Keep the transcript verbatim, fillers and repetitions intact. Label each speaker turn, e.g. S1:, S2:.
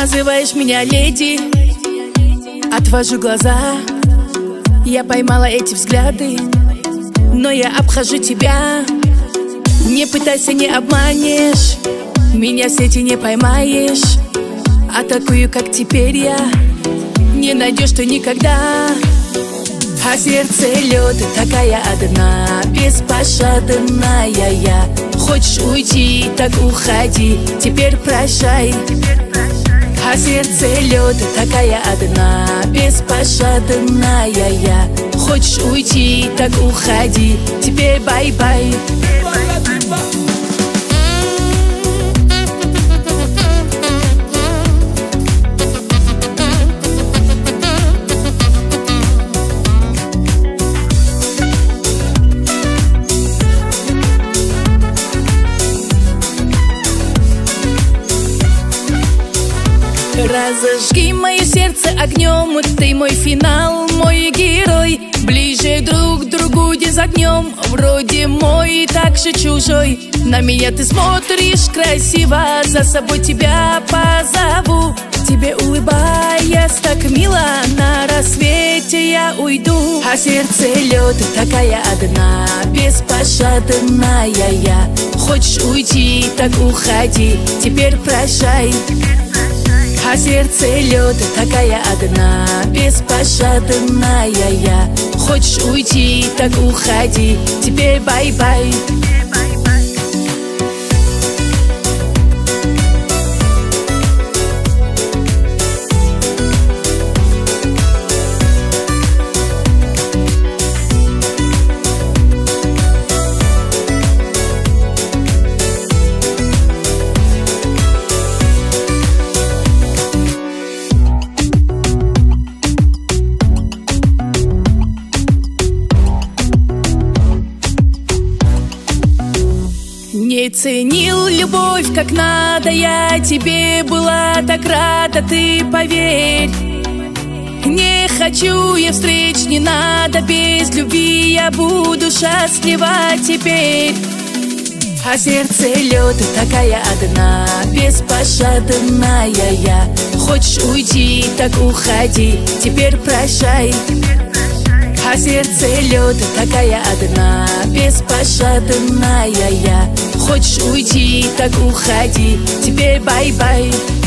S1: Называешь меня леди, отвожу глаза. Я поймала эти взгляды, но я обхожу тебя. Не пытайся, не обманешь, меня в сети не поймаешь. Атакую, как теперь я, не найдешь ты никогда. А сердце лед, такая одна, беспощадная я. Хочешь уйти, так уходи, теперь прощай. А сердце лед, такая одна, беспощадная я. Хочешь уйти, так уходи, теперь бай-бай. Разожги мое сердце огнем, ты мой финал, мой герой. Ближе друг к другу дизогнем, вроде мой, так же чужой. На меня ты смотришь красиво, за собой тебя позову. Тебе улыбаясь так мило, на рассвете я уйду. А сердце лед, такая одна, беспощадная я. Хочешь уйти, так уходи, теперь прощай. А сердце лед, такая одна, беспощадная я. Хочешь уйти, так уходи, теперь бай-бай. Не ценил любовь как надо, я тебе была так рада, ты поверь. Не хочу я встреч, не надо, без любви я буду счастлива теперь. А сердце лед, такая одна, беспощадная я. Хочешь уйти, так уходи, теперь прощай. А сердце лед, такая одна, беспощадная я. Хочешь уйти, так уходи, теперь бай-бай.